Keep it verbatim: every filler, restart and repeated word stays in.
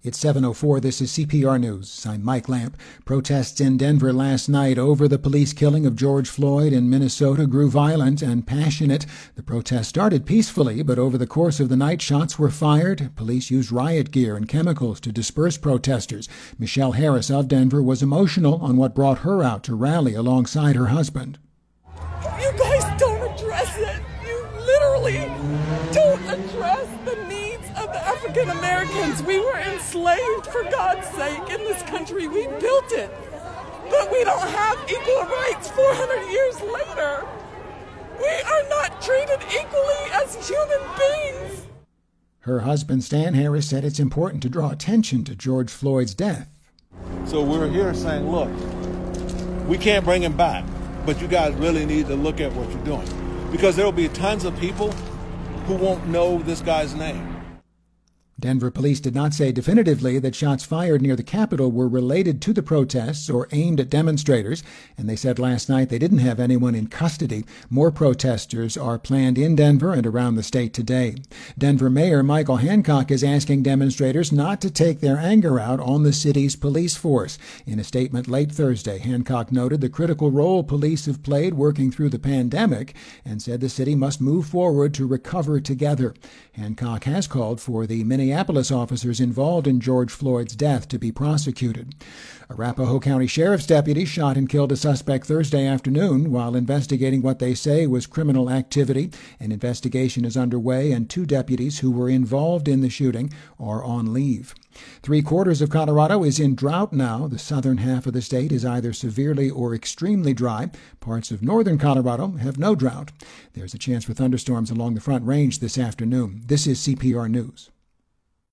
It's seven oh four. This is C P R News. I'm Mike Lamp. Protests in Denver last night over the police killing of George Floyd in Minnesota grew violent and passionate. The protest started peacefully, but over the course of the night, shots were fired. Police used riot gear and chemicals to disperse protesters. Michelle Harris of Denver was emotional on what brought her out to rally alongside her husband. You guys don't address it. You literally don't address the needs of the African Americans. We were enslaved, for God's sake, in this country. We built it. But we don't have equal rights four hundred years later. We are not treated equally as human beings. Her husband, Stan Harris, said it's important to draw attention to George Floyd's death. So we're here saying, look, we can't bring him back, but you guys really need to look at what you're doing. Because there will be tons of people who won't know this guy's name. Denver police did not say definitively that shots fired near the Capitol were related to the protests or aimed at demonstrators, and they said last night they didn't have anyone in custody. More protesters are planned in Denver and around the state today. Denver Mayor Michael Hancock is asking demonstrators not to take their anger out on the city's police force. In a statement late Thursday, Hancock noted the critical role police have played working through the pandemic and said the city must move forward to recover together. Hancock has called for the Minneapolis officers involved in George Floyd's death to be prosecuted. Arapahoe County Sheriff's deputies shot and killed a suspect Thursday afternoon while investigating what they say was criminal activity. An investigation is underway, and two deputies who were involved in the shooting are on leave. Three quarters of Colorado is in drought now. The southern half of the state is either severely or extremely dry. Parts of northern Colorado have no drought. There's a chance for thunderstorms along the Front Range this afternoon. This is C P R News.